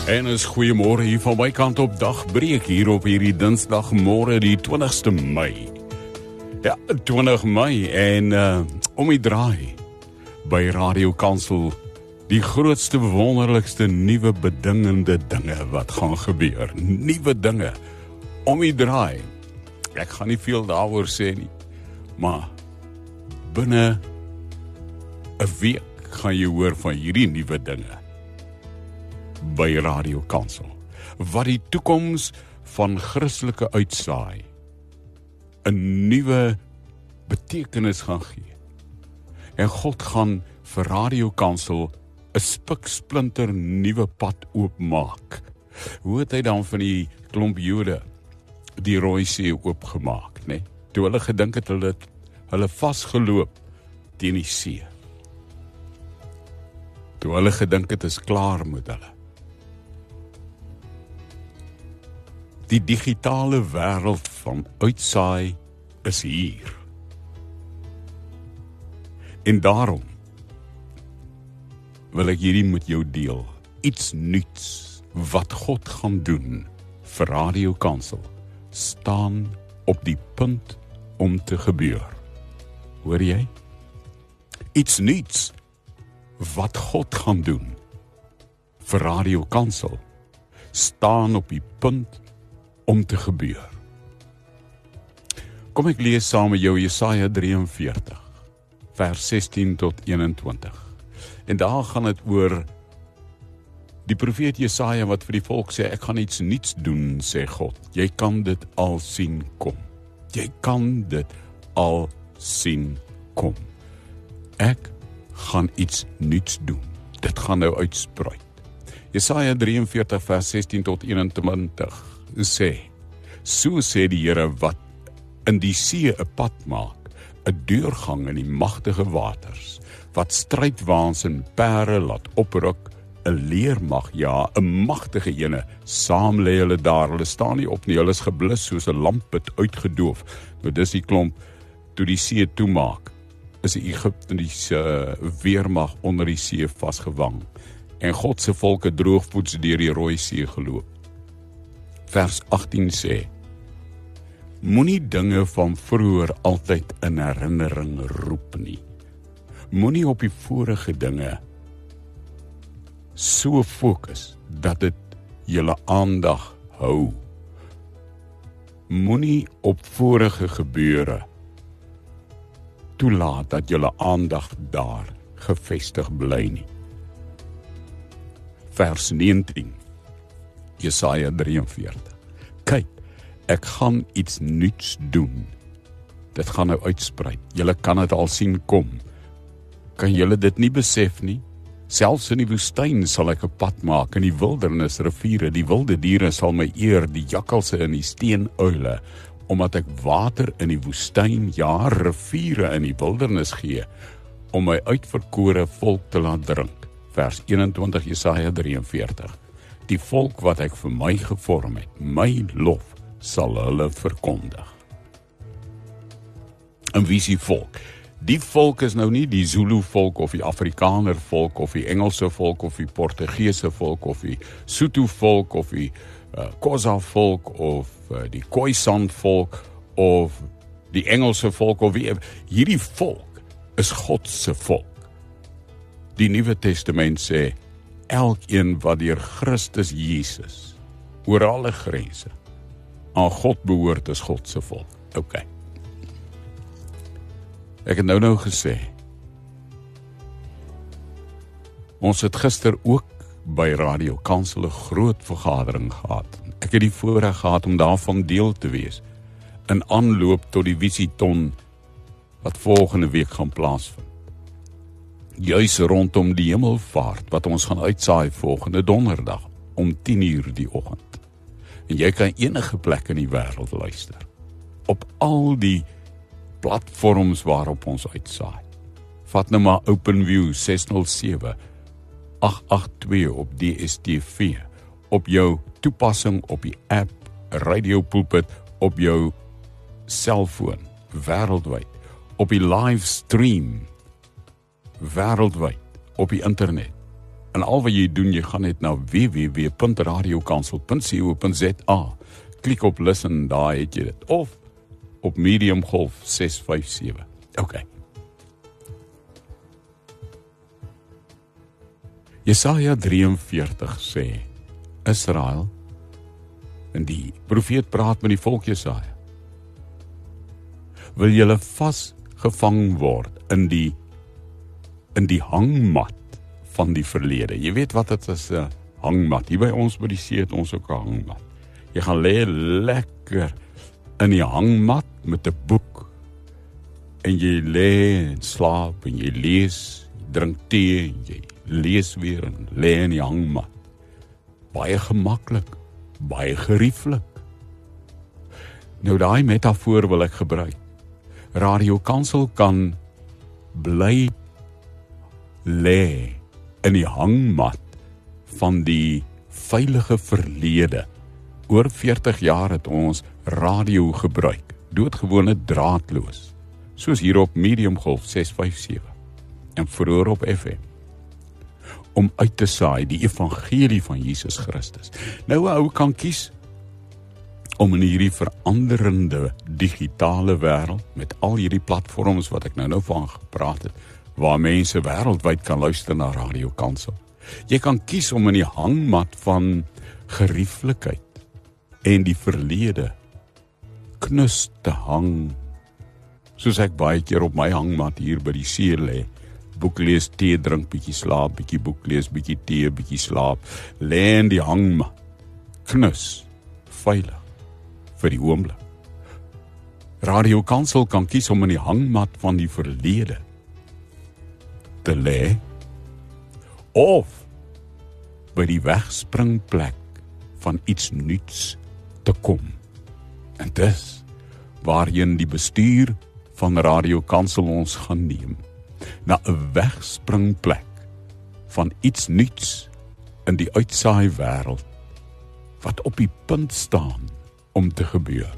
En is goeiemôre hier van my kant op dagbreek hier op hierdie dinsdagmôre die 20ste Mei. Ja, 20 Mei en om die draai by Radio Kansel die grootste, wonderlikste, nuwe bedingende dinge wat gaan gebeur. Nuwe dinge om die draai. Ek gaan nie veel daaroor sê nie, maar binne 'n week gaan jy hoor van hierdie nuwe dinge by Radio Kansel, wat die toekoms van Christelike uitsaai 'n nuwe betekenis gaan gee. En God gaan vir Radio Kansel 'n spiksplinter nuwe pad oopmaak. Hoe het hy dan van die klomp Jode die Rooi See oopgemaak, né? Toe hulle gedink het hulle vasgeloop teen die see. Toe hulle gedink het is klaar met hulle. Die digitale wêreld van uitsaai is hier. En daarom wil ek hierdie met jou deel. Iets nuuts wat God gaan doen vir Radio Kansel staan op die punt om te gebeur. Hoor jy? Iets nuuts wat God gaan doen vir Radio Kansel staan op die punt om te gebeur. Kom ek lees saam met jou Jesaja 43, vers 16 tot 21. En daar gaan het oor die profeet Jesaja wat vir die volk sê, ek gaan iets niets doen, sê God. Jy kan dit al sien kom. Jy kan dit al sien kom. Ek gaan iets niets doen. Dit gaan nou uitspruit. Jesaja 43, vers 16 tot 21 sê, so sê die Here wat in die see 'n pad maak, 'n deurgang in die magtige waters, wat strydwaans en pere laat opruk, 'n leermag, ja, 'n magtige ene, saam lê hulle daar, hulle staan nie op nie, hulle is geblus soos 'n lamp het uitgedoof. Nou dis die klomp, toe die see toemaak, is die Egiptiese weermag onder die see vasgevang, en God se volk het droogvoets deur die Rooi See geloop. Vers 18 sê, moenie dinge van vroeër altyd in herinnering roep nie. Moenie op die vorige dinge so fokus dat dit julle aandag hou. Moenie op vorige gebeure toelaat dat julle aandag daar gefestig bly nie. Vers 19, Jesaja 43. Kyk, ek gaan iets nuuts doen. Dit gaan nou uitspruit. Julle kan dit al sien kom. Kan julle dit nie besef nie? Selfs in die woestyn sal ek 'n pad maak, in die wildernis riviere, die wilde diere sal my eer, die jakkalse en die steenuile, omdat ek water in die woestyn, ja, riviere in die wildernis gee, om my uitverkore volk te laat drink. Vers 21 Jesaja 43. Die volk wat ek vir my gevorm het, my lof sal hulle verkondig. En wie is die volk? Die volk is nou nie die Zulu volk of die Afrikaner volk of die Engelse volk of die Portugese volk of die Sotho volk of die Xhosa volk of die Khoisan volk of die Engelse volk of wie. Hierdie volk is God se volk. Die Nuwe Testament sê, elkeen wat deur Christus Jesus oor alle grense aan God behoort is God se volk. OK. Ek het nou gesê, ons het gister ook by Radio Kansel 'n groot vergadering gehad. Ek het die voorreg gehad om daarvan deel te wees, in aanloop tot die Visiton wat volgende week gaan plaasvind. Juis rondom die hemelvaart wat ons gaan uitsaai volgende donderdag om 10:00 die oggend. En jy kan enige plek in die wêreld luister. Op al die platforms waarop ons uitsaai. Vat nou maar OpenView 607 882 op DStv, op jou toepassing, op die app, Radio Pulpit, op jou selfoon, wêreldwyd, op die livestream, wêreldwyd, op die internet. En al wat jy doen, jy gaan net na www.radiokansel.co.za, klik op listen, daar het jy dit, of op Medium Golf 657. OK. Jesaja 43 sê, Israel, en die profeet praat met die volk Jesaja, wil julle vasgevang word in die hangmat van die verlede. Jy weet wat dit is, 'n hangmat. Hier by ons by die see het ons ook 'n hangmat. Jy gaan lê lekker in die hangmat met 'n boek. En jy lê en slaap en jy lees, jy drink tee en jy lees weer en lê in die hangmat. Baie gemaklik, baie gerieflik. Nou daai metafoor wil ek gebruik. Radio Kansel kan bly lê in die hangmat van die veilige verlede. Oor 40 jaar het ons radio gebruik, doodgewone draadloos, soos hier op Medium Golf 657 en vroeër op FM, om uit te saai die evangelie van Jesus Christus. Nou 'n ou kan kies om in hierdie veranderende digitale wêreld, met al hierdie platforms wat ek nou van gepraat het, waar mense wêreldwyd kan luister na Radio Kansel. Jy kan kies om in die hangmat van gerieflikheid en die verlede knus te hang, soos ek baie keer op my hangmat hier by die see lê, boek lees, tee drink, bietjie slaap, bietjie boek lees, bietjie tee, bietjie slaap, lê in die hangmat, knus, veilig, vir die oomblik. Radio Kansel kan kies om in die hangmat van die verlede te lê, of by die wegspringplek van iets nuuts te kom. En dis waarheen die bestuur van Radio Kansel ons gaan neem, na 'n wegspringplek van iets nuuts in die uitsaai wêreld, wat op die punt staan om te gebeur.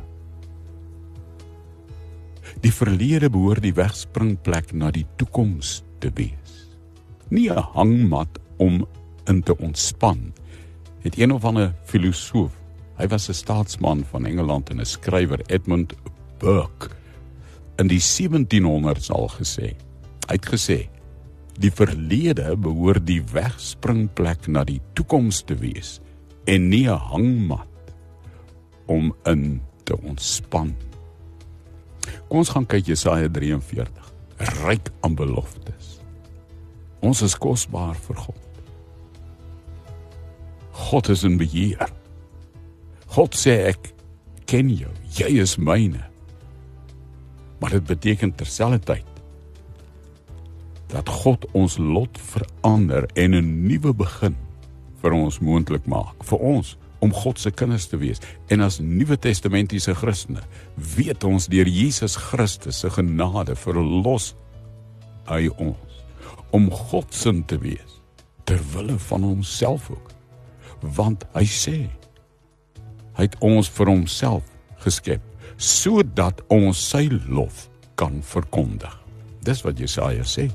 Die verlede behoort die wegspringplek na die toekoms te wees. Nie 'n hangmat om in te ontspan, het een of ander filosoof, hy was 'n staatsman van Engeland en 'n skrywer, Edmund Burke, in die 1700s al gesê. Hy het gesê, die verlede behoort die wegspringplek na die toekoms te wees, en nie 'n hangmat om in te ontspan. Kom ons gaan kyk Jesaja 43, ryk aan beloftes. Ons is kosbaar vir God. God is in beheer. God sê, ek ken jou, jy is myne. Maar dit beteken terselfdertyd dat God ons lot verander en 'n nuwe begin vir ons moontlik maak, vir ons, om God se kinders te wees. En as Nuwe Testamentiese Christene weet ons deur Jesus Christus se genade verlos hy ons om God se te wees, ter wille van homself ook. Want hy sê, hy het ons vir homself geskep, sodat ons sy lof kan verkondig. Dis wat Jesaja sê.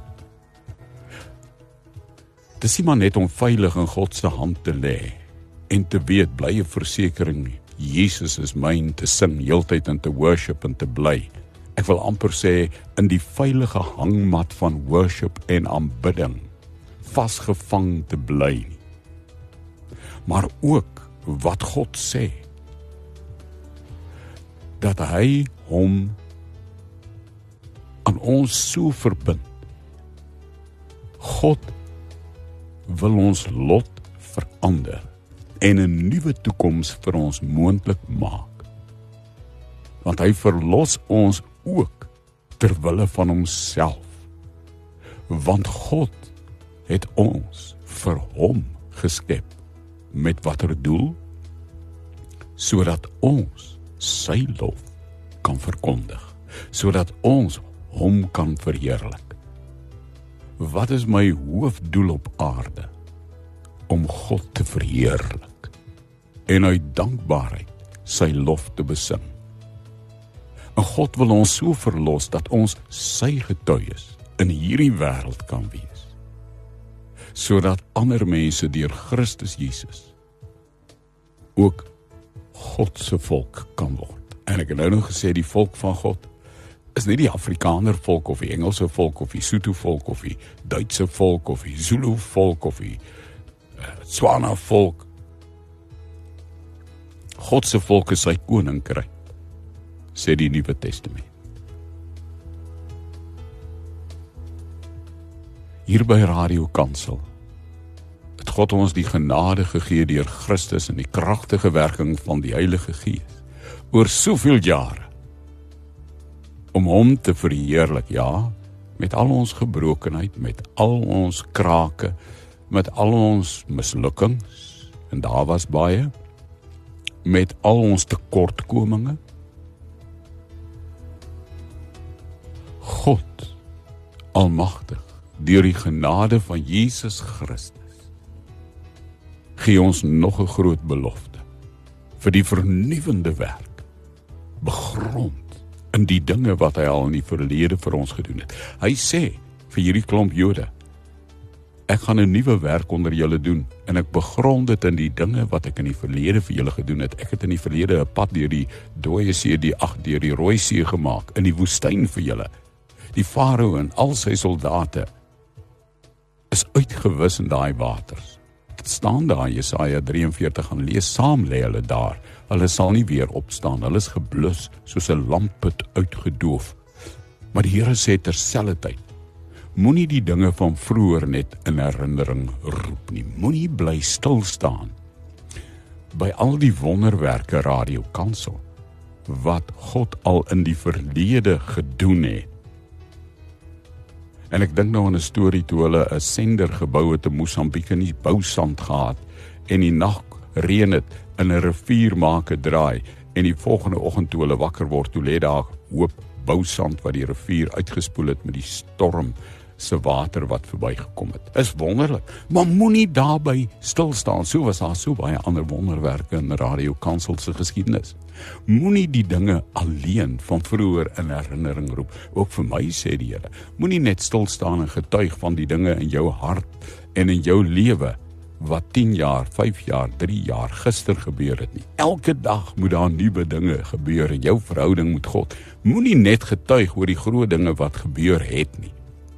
Dis nie maar net om veilig in God se hand te lê en te weet, blye versekering, Jesus is myn, te sing heeltyd en te worship en te bly. Ek wil amper sê, in die veilige hangmat van worship en aanbidding, vasgevang te bly. Maar ook wat God sê, dat hy hom aan ons so verbind. God wil ons lot verander en 'n nuwe toekoms vir ons moontlik maak. Want hy verlos ons ook ter wille van homself. Want God het ons vir hom geskep. Met watter doel? Sodat ons sy lof kan verkondig. Sodat ons hom kan verheerlik. Wat is my hoofdoel op aarde? Om God te verheerlik en uit dankbaarheid sy lof te besing. En God wil ons so verlos dat ons sy getuies in hierdie wêreld kan wees. sodat ander mense deur Christus Jesus ook God se volk kan word. En ek het nou nog gesê, die volk van God is nie die Afrikaner volk of die Engelse volk of die Sotho volk of die Duitse volk of die Zulu volk of die Tswana volk. God se volk is sy koninkryk, sê die Nuwe Testament. Hier by Radio Kansel het God ons die genade gegee deur Christus en die kragtige werking van die Heilige Gees oor soveel jare om hom te verheerlik, ja, met al ons gebrokenheid, met al ons krake, met al ons mislukkings, en daar was baie, met al ons tekortkominge. God, almagtig, deur die genade van Jesus Christus, gee ons nog 'n groot belofte vir die vernuwende werk, begrond in die dinge wat hy al in die verlede vir ons gedoen het. Hy sê vir hierdie klomp Jode, ek gaan 'n nuwe werk onder julle doen, en ek begrond dit in die dinge wat ek in die verlede vir julle gedoen het. Ek het in die verlede 'n pad deur die Dooie See, deur die Rooi See gemaak, in die woestyn vir julle. Die Farao en al sy soldate is uitgewis in daai waters. Dit staan daar in Jesaja 43, gaan lees saam, lê hulle daar. Hulle sal nie weer opstaan, hulle is geblus soos 'n lampput uitgedoof. Maar die Here sê terselfdertyd, moenie die dinge van vroeër net in herinnering roep nie. Moenie bly stil staan by al die wonderwerke Radio Kansel wat God al in die verlede gedoen het. En ek dink nou aan 'n storie toe hulle 'n sender gebou het in Mosambiek en die bousand gehad en die nag reën het in 'n rivier maak 'n draai en die volgende oggend toe hulle wakker word, toe lê daar hoop bousand wat die rivier uitgespoel het met die storm se water wat verbygekom het. Is wonderlik, maar moenie daarby stil staan. So was daar so baie ander wonderwerke in Radio Kansel se geskiedenis. Moenie die dinge alleen van vroeër in herinnering roep. Ook vir my sê die Here, moenie net stil staan en getuig van die dinge in jou hart en in jou lewe wat 10 jaar, 5 jaar, 3 jaar gister gebeur het nie. Elke dag moet daar nuwe dinge gebeur in jou verhouding met God. Moenie net getuig oor die groot dinge wat gebeur het nie.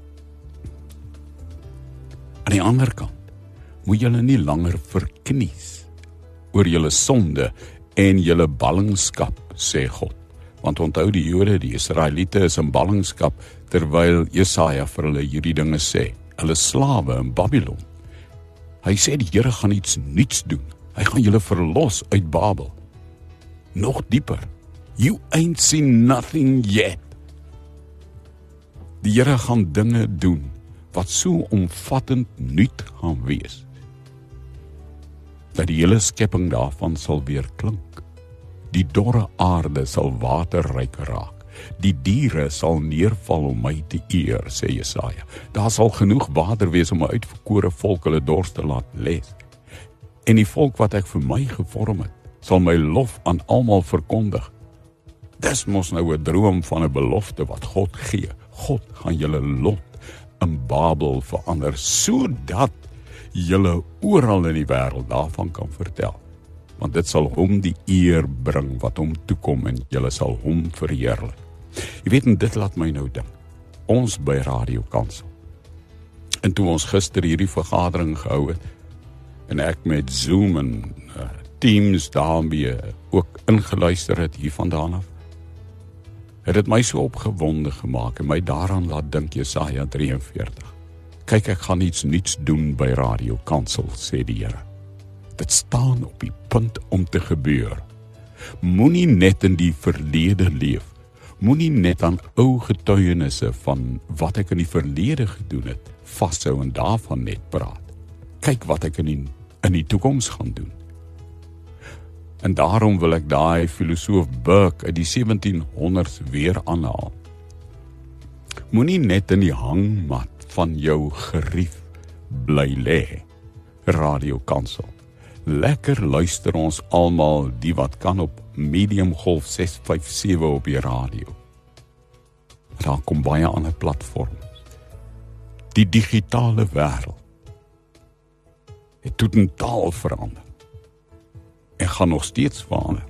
Aan die ander kant, moet julle nie langer verknies oor julle sonde en julle ballingskap, sê God. Want onthou die Jode, die Israeliete is in ballingskap, terwyl Jesaja vir hulle hierdie dinge sê. Hulle slawe in Babylon. Hy sê die Here gaan iets nuuts doen. Hy gaan julle verlos uit Babel. Nog dieper. You ain't seen nothing yet. Die Here gaan dinge doen wat so omvattend nuut gaan wees, dat die hele skepping daarvan sal weer klink. Die dorre aarde sal waterryk raak. Die diere sal neerval om my te eer, sê Jesaja. Daar sal genoeg water wees om 'n uitverkore volk hulle dors te laat les. En die volk wat ek vir my gevorm het, sal my lof aan almal verkondig. Dis mos nou 'n droom van 'n belofte wat God gee. God gaan julle lot in Babel verander, sodat julle oral in die wêreld daarvan kan vertel. Want dit sal hom die eer bring wat hom toekom en julle sal hom verheerlik. Jy weet, en dit laat my nou dink. Ons by Radio Kansel. En toe ons gister hierdie vergadering gehou het, en ek met Zoom en Teams daarmee ook ingeluister het hiervandaan af, het dit my so opgewonde gemaak en my daaraan laat dink Jesaja 43. Kyk, ek gaan iets nuuts doen by Radio Kansel, sê die Here. Dit staan op die punt om te gebeur. Moenie net in die verlede leef. Moenie net aan ou getuienisse van wat ek in die verlede gedoen het, vashou en daarvan net praat. Kyk wat ek in die toekoms gaan doen. En daarom wil ek daai filosoof Burke uit die 1700s weer aanhaal. Moenie net in die hangmat van jou gerief bly lê. Radio Kansel. Lekker luister ons almal die wat kan op medium golf 657 op die radio. Daar kom baie ander platforms. Die digitale wêreld het totaal verander. En gaan nog steeds verander.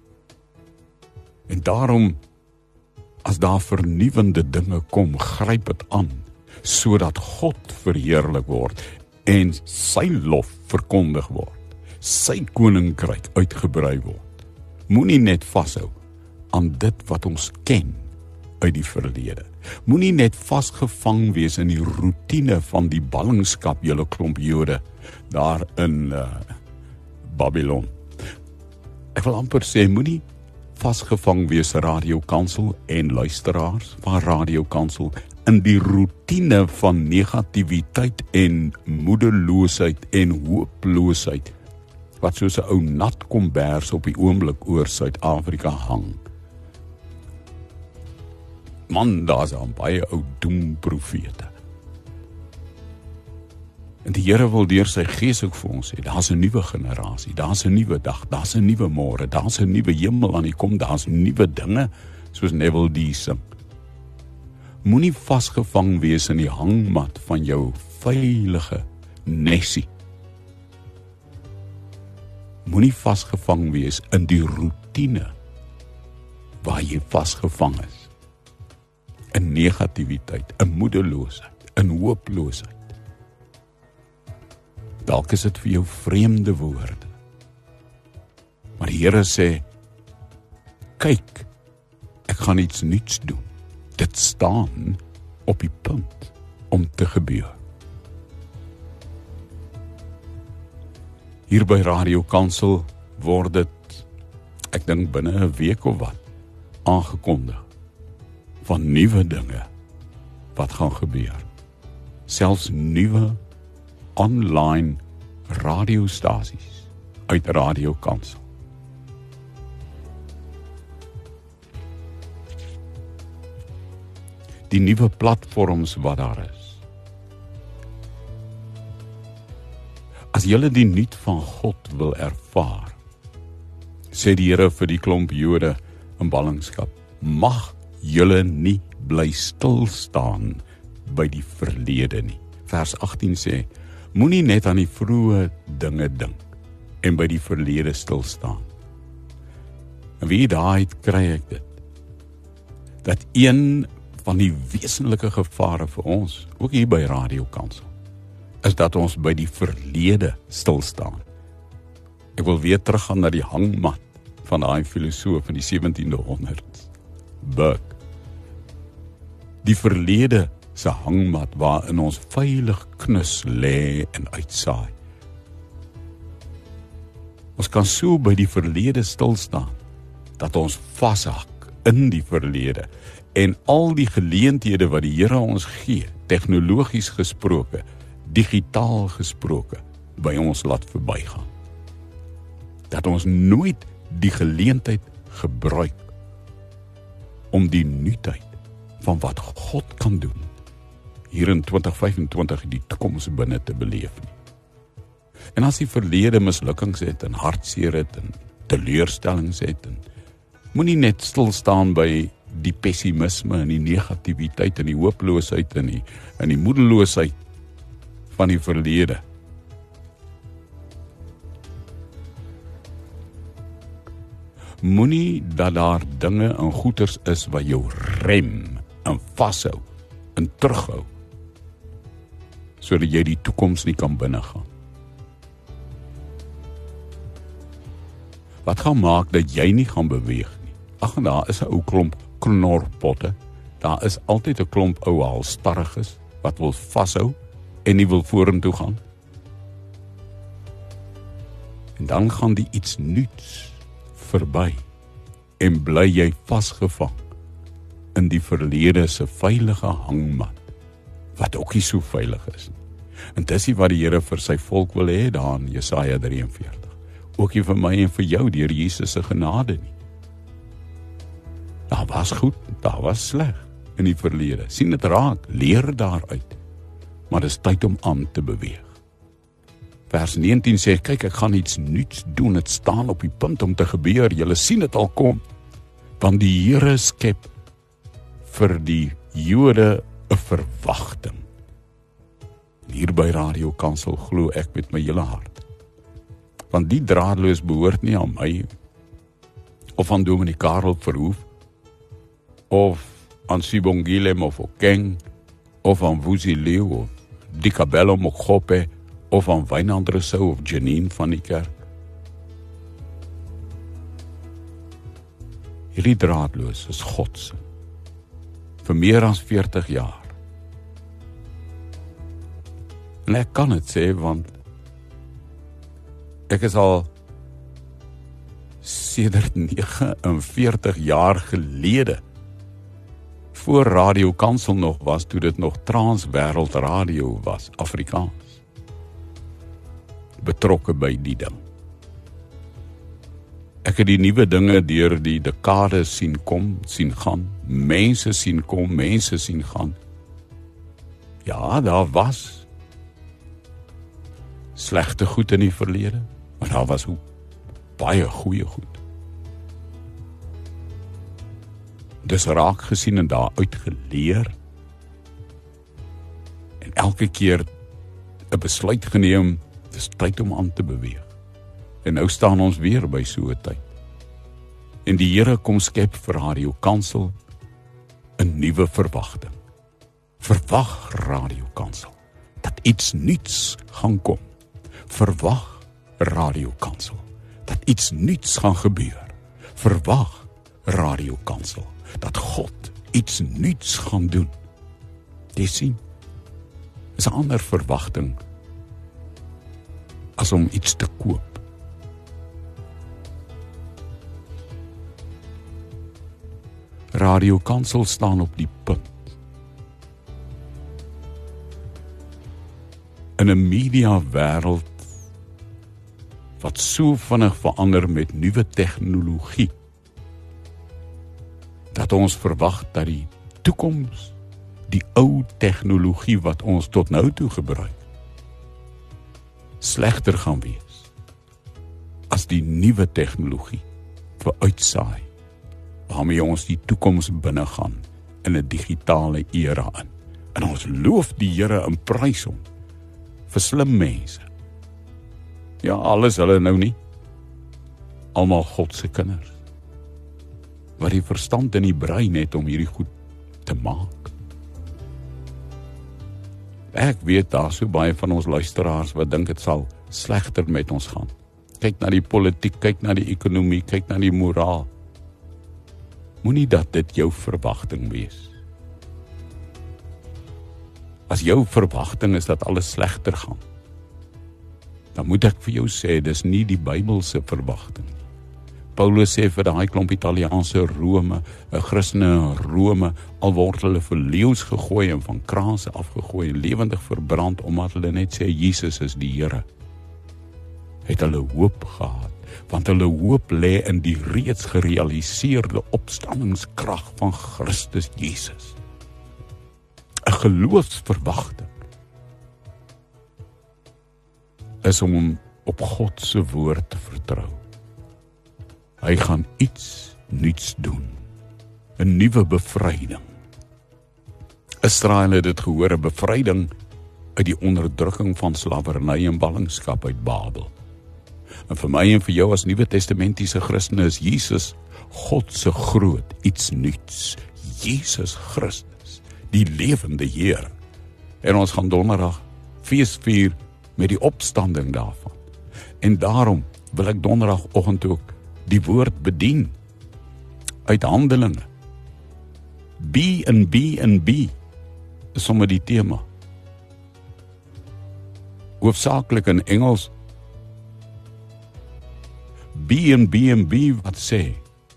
En daarom, as daar vernuwende dinge kom, gryp het aan, sodat God verheerlik word en sy lof verkondig word, sy koninkryk uitgebrei word. Moenie net vashou aan dit wat ons ken uit die verlede. Moenie net vasgevang wees in die roetine van die ballingskap, julle klomp Jode, daar in Babylon. Ek wil amper sê, moenie vasgevang wees Radio Kansel en luisteraars van Radio Kansel in die roetine van negativiteit en moedeloosheid en hooploosheid, wat soos 'n ou nat kombers op die oomblik oor Suid-Afrika hang. Man, daar's al baie ou doemprofete. En die Here wil deur sy Gees ook vir ons sê, daar's 'n nuwe generasie, daar's 'n nuwe dag, daar's 'n nuwe môre, daar's 'n nuwe hemel aan die kom, daar's nuwe dinge, soos Neville D sing. Moenie vasgevang wees in die hangmat van jou veilige nesie. Moenie vasgevang wees in die roetine waar jy vasgevang is. In negativiteit, in moedeloosheid, in hooploosheid. Dalk is dit vir jou vreemde woorde. Maar die Here sê, kyk, ek gaan iets nuuts doen. Dit staan op die punt om te gebeur. Hier by Radio Kansel word dit, ek dink binne 'n week of wat, aangekondig van nuwe dinge wat gaan gebeur. Selfs nuwe online radiostasies uit Radio Kansel. Die nuwe platforms wat daar is. As julle die nuut van God wil ervaar, sê die Here vir die klomp Jode in ballingskap, mag julle nie bly stil staan by die verlede nie. Vers 18 sê, moenie net aan die vroeë dinge dink en by die verlede stil staan. En wie daaruit kry ek dit? Dat een van die wesenlike gevare vir ons, ook hier by Radio Kansel, is dat ons by die verlede stil staan. Ek wil weer teruggaan na die hangmat van daai filosoof in die 1700s, Burke. Die verlede se hangmat waarin ons veilig knus lê en uitsaai. Ons kan so by die verlede stil staan, dat ons vashak in die verlede, en al die geleenthede wat die Here ons gee, tegnologies gesproke, digitaal gesproke, by ons laat verbygaan. Dat ons nooit die geleentheid gebruik om die nuutheid van wat God kan doen hier in 2025 die toekoms binne te beleef nie. En as die verlede mislukkings het en hartseer het en teleurstellings het, en moenie net stil staan by die pessimisme en die negativiteit en die hooploosheid en die moedeloosheid van die verlede. Moenie dat daar dinge en goeders is wat jou rem en vashou en terughou, sodat jy die toekoms nie kan binnegaan. Wat gaan maak dat jy nie gaan beweeg nie? Ag, daar is 'n ou klomp knorpotte, daar is altyd 'n klomp ou halstarriges wat wil vashou en nie wil vorentoe gaan. En dan gaan die iets nuuts verby en bly jy vasgevang in die verlede se veilige hangmat, wat ook nie so veilig is nie. En dis wat die Here vir sy volk wil hê daar in Jesaja 43. Ook nie vir my en vir jou deur Jesus se genade nie. Daar was goed, daar was sleg in die verlede. Sien dit raak, leer daaruit. Maar dis tyd om aan te beweeg. Vers 19 sê, kyk, ek gaan iets nuuts doen, het staan op die punt om te gebeur, julle sien het al kom, want die Here skep vir die Jode 'n verwagting. Hier by Radio Kansel glo ek met my hele hart. Want die draadloos behoort nie aan my, of aan Dominee Karel Verhoef, of aan Sibongile Mofokeng, of aan Vusi Leeuw, of Dikabelo Mokgope, of aan Wynand Rousseau, of Janine van die kerk. Hierdie draadloos is God se, vir meer as 40 jaar. En ek kan het sê, want ek is al sedert 49 jaar gelede, voor Radio Kansel nog was, toe dit nog Transwêreld Radio was, Afrikaans, betrokke by die ding. Ek het die nuwe dinge deur die dekades sien kom, sien gaan, mense sien kom, mense sien gaan. Ja, daar was slegte goed in die verlede, maar daar was ook baie goeie goed. Dis raak gesien en daaruit geleer, en elke keer 'n besluit geneem, dis tyd om aan te beweeg. En nou staan ons weer by so 'n tyd. En die Here kom skep vir Radio Kansel 'n nuwe verwagting. Verwag Radio Kansel dat iets nuuts gaan kom. Verwag Radio Kansel dat iets nuuts gaan gebeur. Verwag Radio Kansel dat God iets nuuts gaan doen. Jy sien, is 'n ander verwagting as om iets te koop. Radio Kansel staan op die punt. In 'n media wêreld wat so vinnig verander met nuwe tegnologie, dat ons verwag dat die toekoms, die ou tegnologie wat ons tot nou toe gebruik, slegter gaan wees as die nuwe tegnologie vooruitsaai, waarmee ons die toekoms binne gaan in 'n digitale era in. En ons loof die Here en prys hom vir slim mense. Ja, alles hulle nou nie. Almal God se kinders, wat die verstand en die brein het om hierdie goed te maak. Ek weet daar so baie van ons luisteraars wat dink dit sal slegter met ons gaan. Kyk na die politiek, kyk na die ekonomie, kyk na die moraal. Moenie dat dit jou verwagting wees. As jou verwagting is dat alles slegter gaan, dan moet ek vir jou sê, dis nie die Bybelse verwagting. Paulus sê vir daai klomp Italiaanse Rome, 'n Christene in Rome, al word hulle vir leeu's gegooi en van kraanse afgegooi en lewendig verbrand, omdat hulle net sê Jesus is die Here, het hulle hoop gehad, want hulle hoop lê in die reeds gerealiseerde opstandingskrag van Christus Jesus. 'n Geloofsverwagting is om op God se woord te vertrou. Hy gaan iets nuuts doen, 'n nuwe bevryding. Israel het dit gehoor, 'n bevryding uit die onderdrukking van slawerny en ballingskap uit Babel. En vir my en vir jou as Nuwe Testamentiese Christene is Jesus God se groot iets nuuts. Jesus Christus, die lewende Heer. En ons gaan donderdag fees vier met die opstanding daarvan. En daarom wil ek donderdagoggend ook die woord bedien uit Handelinge. Be and be and be is sommer die tema. Hoofsaaklik in Engels. Be and be and be wat sê.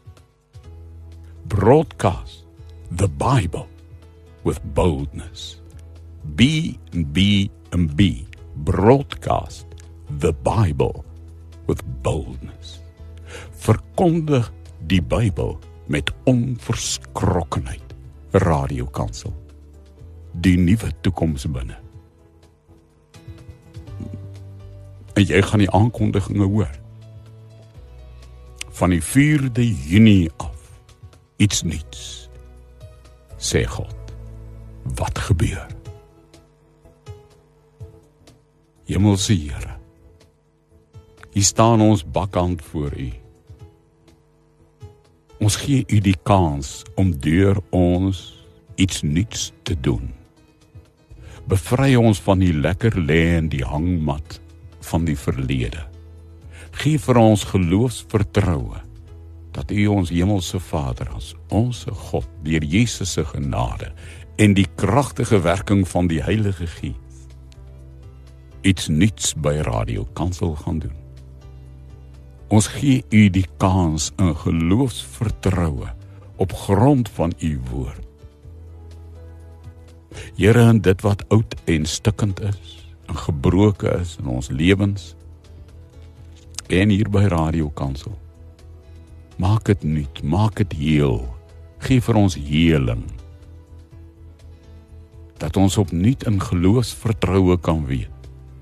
Broadcast the Bible with boldness. Be and be and be. Broadcast the Bible with boldness. Verkondig die Bybel met onverskrokkenheid. Radio Kansel. Die nuwe toekoms binne. En jy gaan die aankondiginge hoor. Van die 4de Junie af. Iets niets. Sê God. Wat gebeur? Hemelse Here, hier staan ons bakkant voor U. Ons gee U die kans om deur ons iets nuuts te doen. Bevry ons van die lekker lê in die hangmat van die verlede. Gee vir ons geloofsvertroue dat U ons hemelse Vader as ons God deur Jesus se genade en die kragtige werking van die Heilige Gees iets nuuts by Radio Kansel gaan doen. Ons gee U die kans in geloofsvertroue op grond van U woord. Here, in dit wat oud en stikkend is en gebroke is in ons lewens en hier by Radio Kansel, maak dit nuut, maak dit heel, gee vir ons heling, dat ons opnuut in geloofsvertroue kan weet,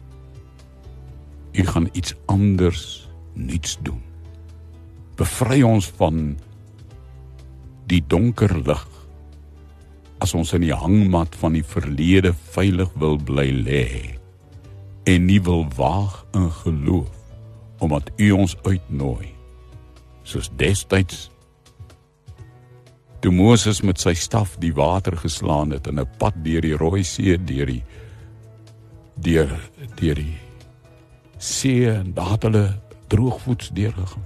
U gaan iets anders nuuts doen. Bevry ons van die donker lig, as ons in die hangmat van die verlede veilig wil bly lê, en nie wil waag in geloof, omdat U ons uitnooi, soos destyds, toe Moses met sy staf die water geslaan het, en 'n pad deur die Rooi See, deur die see, en daar het hulle droogvoets deurgegaan.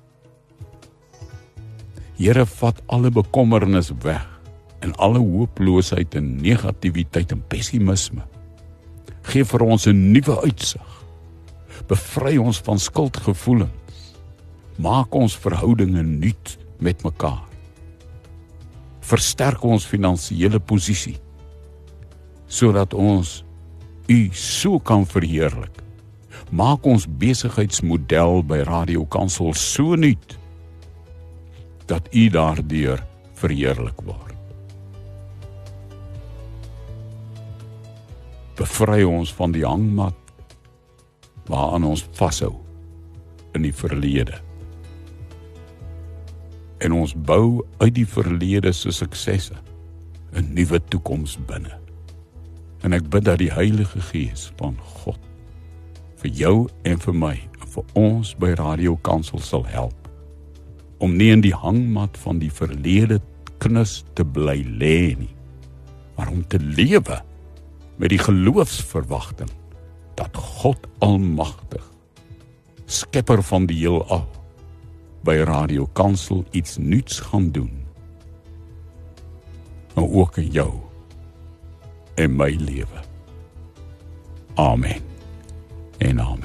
Here, vat alle bekommernis weg, en alle hooploosheid en negativiteit en pessimisme. Geef vir ons 'n nuwe uitsig. Bevry ons van skuldgevoelens. Maak ons verhoudinge nuut met mekaar. Versterk ons finansiële posisie, sodat ons U so kan verheerlik. Maak ons besigheidsmodel by Radio Kansel so nuut, dat U daardeur verheerlik word. Bevry ons van die hangmat waaraan ons vashou in die verlede. En ons bou uit die verlede se suksesse 'n nuwe toekoms binne. En ek bid dat die Heilige Gees van God vir jou en vir my en vir ons by Radio Kansel sal help om nie in die hangmat van die verlede knus te bly lê nie, maar om te lewe met die geloofsverwagting dat God Almagtig, skepper van die heelal, by Radio Kansel iets nuuts gaan doen, maar ook in jou en my lewe. Amen en amen.